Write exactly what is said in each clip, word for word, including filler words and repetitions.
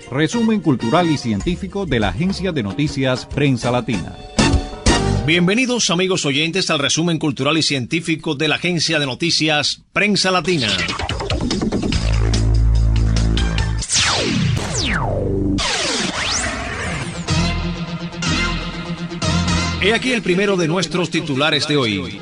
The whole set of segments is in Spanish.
Resumen cultural y científico de la agencia de noticias Prensa Latina. Bienvenidos, amigos oyentes, al resumen cultural y científico de la agencia de noticias Prensa Latina. He aquí el primero de nuestros titulares de hoy.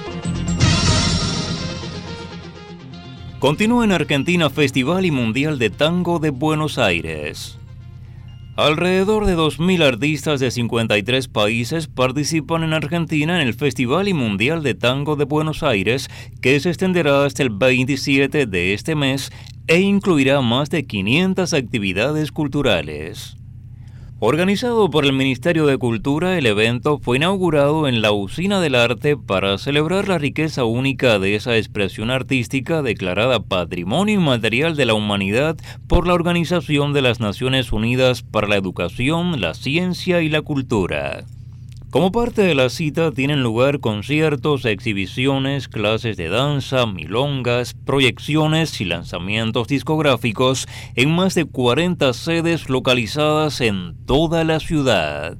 Continúa en Argentina Festival y Mundial de Tango de Buenos Aires. Alrededor de dos mil artistas de cincuenta y tres países participan en Argentina en el Festival y Mundial de Tango de Buenos Aires, que se extenderá hasta el veintisiete de este mes e incluirá más de quinientas actividades culturales. Organizado por el Ministerio de Cultura, el evento fue inaugurado en la Usina del Arte para celebrar la riqueza única de esa expresión artística declarada Patrimonio Inmaterial de la Humanidad por la Organización de las Naciones Unidas para la Educación, la Ciencia y la Cultura. Como parte de la cita tienen lugar conciertos, exhibiciones, clases de danza, milongas, proyecciones y lanzamientos discográficos en más de cuarenta sedes localizadas en toda la ciudad.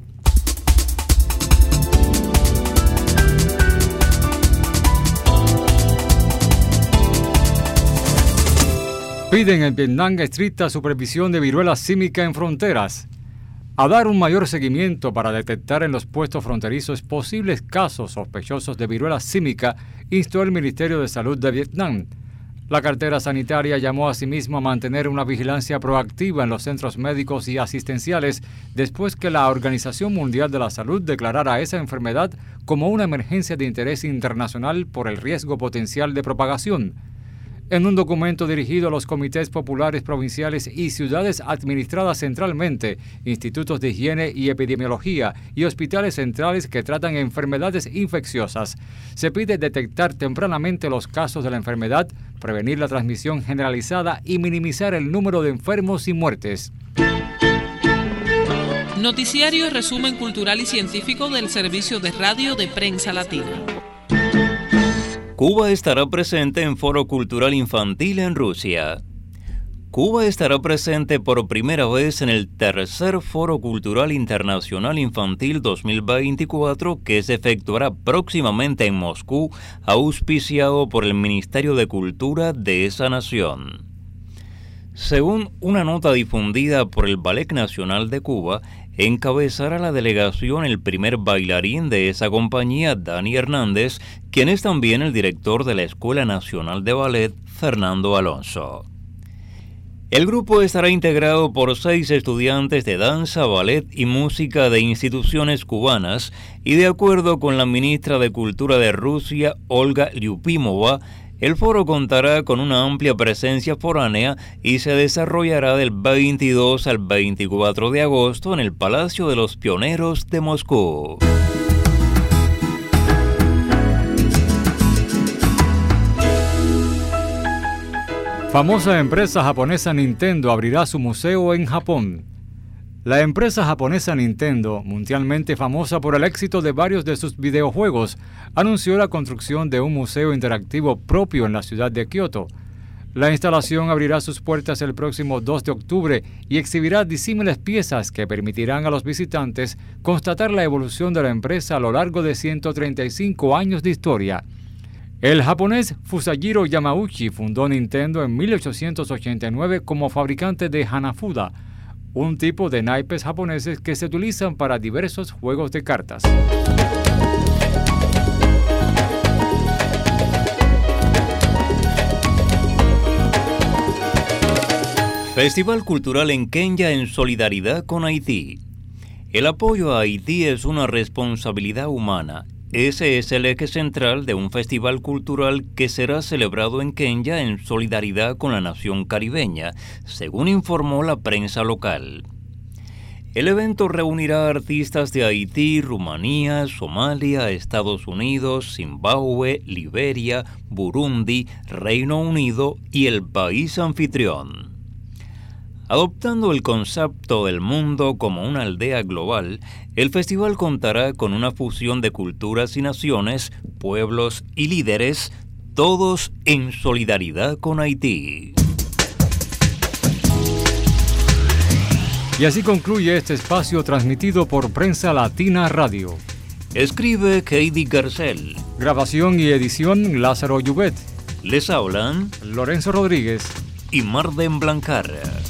Piden en Vietnam estricta supervisión de viruela símica en fronteras. A dar un mayor seguimiento para detectar en los puestos fronterizos posibles casos sospechosos de viruela símica, instó el Ministerio de Salud de Vietnam. La cartera sanitaria llamó asimismo a mantener una vigilancia proactiva en los centros médicos y asistenciales después que la Organización Mundial de la Salud declarara esa enfermedad como una emergencia de interés internacional por el riesgo potencial de propagación. En un documento dirigido a los comités populares provinciales y ciudades administradas centralmente, institutos de higiene y epidemiología y hospitales centrales que tratan enfermedades infecciosas, se pide detectar tempranamente los casos de la enfermedad, prevenir la transmisión generalizada y minimizar el número de enfermos y muertes. Noticiario Resumen Cultural y Científico del Servicio de Radio de Prensa Latina. Cuba estará presente en Foro Cultural Infantil en Rusia. Cuba estará presente por primera vez en el tercer Foro Cultural Internacional Infantil dos mil veinticuatro que se efectuará próximamente en Moscú, auspiciado por el Ministerio de Cultura de esa nación. Según una nota difundida por el Ballet Nacional de Cuba, encabezará la delegación el primer bailarín de esa compañía, Dani Hernández, quien es también el director de la Escuela Nacional de Ballet, Fernando Alonso. El grupo estará integrado por seis estudiantes de danza, ballet y música de instituciones cubanas y, de acuerdo con la ministra de Cultura de Rusia, Olga Lyupimova, el foro contará con una amplia presencia foránea y se desarrollará del veintidós al veinticuatro de agosto en el Palacio de los Pioneros de Moscú. Famosa empresa japonesa Nintendo abrirá su museo en Japón. La empresa japonesa Nintendo, mundialmente famosa por el éxito de varios de sus videojuegos, anunció la construcción de un museo interactivo propio en la ciudad de Kioto. La instalación abrirá sus puertas el próximo dos de octubre y exhibirá disímiles piezas que permitirán a los visitantes constatar la evolución de la empresa a lo largo de ciento treinta y cinco años de historia. El japonés Fusajiro Yamauchi fundó Nintendo en mil ochocientos ochenta y nueve como fabricante de Hanafuda, un tipo de naipes japoneses que se utilizan para diversos juegos de cartas. Festival Cultural en Kenia en solidaridad con Haití. El apoyo a Haití es una responsabilidad humana. Ese es el eje central de un festival cultural que será celebrado en Kenia en solidaridad con la nación caribeña, según informó la prensa local. El evento reunirá artistas de Haití, Rumanía, Somalia, Estados Unidos, Zimbabue, Liberia, Burundi, Reino Unido y el país anfitrión. Adoptando el concepto del mundo como una aldea global, el festival contará con una fusión de culturas y naciones, pueblos y líderes, todos en solidaridad con Haití. Y así concluye este espacio transmitido por Prensa Latina Radio. Escribe Katie Garcel. Grabación y edición Lázaro Llubet. Les hablan Lorenzo Rodríguez y Marden Blancar.